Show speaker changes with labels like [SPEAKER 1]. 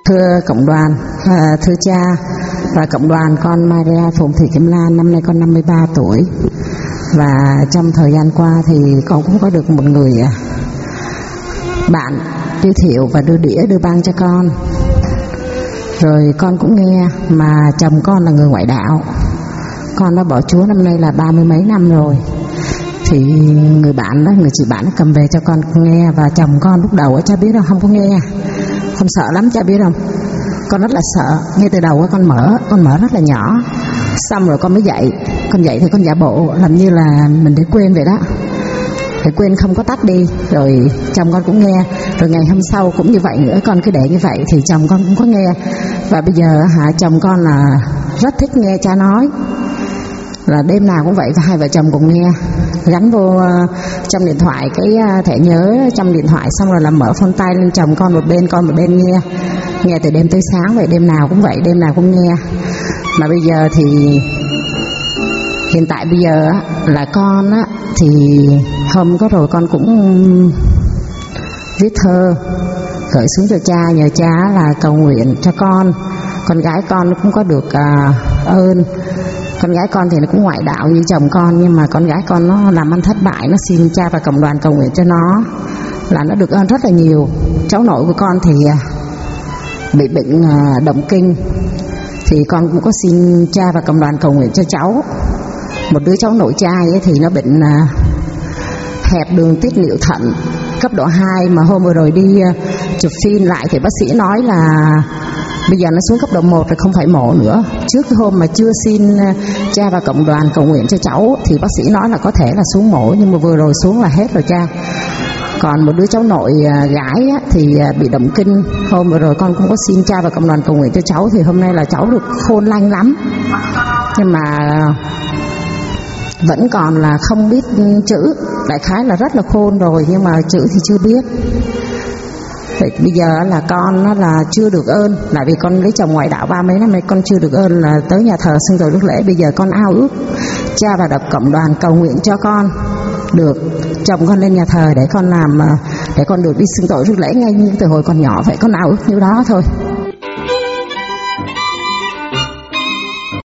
[SPEAKER 1] Thưa cộng đoàn, thưa cha và cộng đoàn, con Maria Phụng Thị Kim Lan, năm nay con 53 tuổi. Và trong thời gian qua thì con cũng có được một người bạn giới thiệu và đưa đĩa đưa băng cho con. Rồi con cũng nghe mà chồng con là người ngoại đạo. Con đã bỏ Chúa năm nay là 30 mấy năm rồi. Thì người bạn đó, người chị bạn nó cầm về cho con nghe. Và chồng con lúc đầu cha biết đâu, không có nghe, con sợ lắm, cha biết không. Con rất là sợ. Ngay từ đầu con mở rất là nhỏ. Xong rồi con mới dậy. Con dậy thì con giả bộ làm như là mình để quên vậy đó, để quên không có tắt đi. Rồi chồng con cũng nghe. Rồi ngày hôm sau cũng như vậy nữa, con cứ để như vậy thì chồng con cũng có nghe. Và bây giờ chồng con là rất thích nghe cha nói, là đêm nào cũng vậy, hai vợ chồng cùng nghe, gắn vô trong điện thoại cái thẻ nhớ trong điện thoại, xong rồi là mở phone tay lên, chồng con một bên, con một bên nghe từ đêm tới sáng vậy, đêm nào cũng vậy, đêm nào cũng nghe. Mà bây giờ thì hiện tại bây giờ là con thì hôm có rồi con cũng viết thơ gửi xuống cho cha, nhờ cha là cầu nguyện cho con gái con cũng có được ơn. Con gái con thì nó cũng ngoại đạo như chồng con, nhưng mà con gái con nó làm ăn thất bại, nó xin cha và cộng đoàn cầu nguyện cho nó là nó được ơn rất là nhiều. Cháu nội của con thì bị bệnh động kinh, thì con cũng có xin cha và cộng đoàn cầu nguyện cho cháu. Một đứa cháu nội trai ấy thì nó bệnh hẹp đường tiết niệu thận cấp độ 2, mà hôm vừa rồi đi chụp phim lại thì bác sĩ nói là bây giờ nó xuống cấp độ 1 rồi, không phải mổ nữa. Trước cái hôm mà chưa xin cha và cộng đoàn cầu nguyện cho cháu thì bác sĩ nói là có thể là xuống mổ, nhưng mà vừa rồi xuống là hết rồi cha. Còn một đứa cháu nội gái thì bị động kinh. Hôm vừa rồi con cũng có xin cha và cộng đoàn cầu nguyện cho cháu, thì hôm nay là cháu được khôn lanh lắm, nhưng mà vẫn còn là không biết chữ. Đại khái là rất là khôn rồi, nhưng mà chữ thì chưa biết. Vậy bây giờ là con nó là chưa được ơn, là vì con lấy chồng ngoại đạo 30 mấy năm nay, con chưa được ơn là tới nhà thờ xưng tội rước lễ. Bây giờ con ao ước cha và đọc cộng đoàn cầu nguyện cho con được chồng con lên nhà thờ để con làm, để con được đi xưng tội rước lễ ngay như từ hồi còn nhỏ vậy. Con ao ước như đó thôi.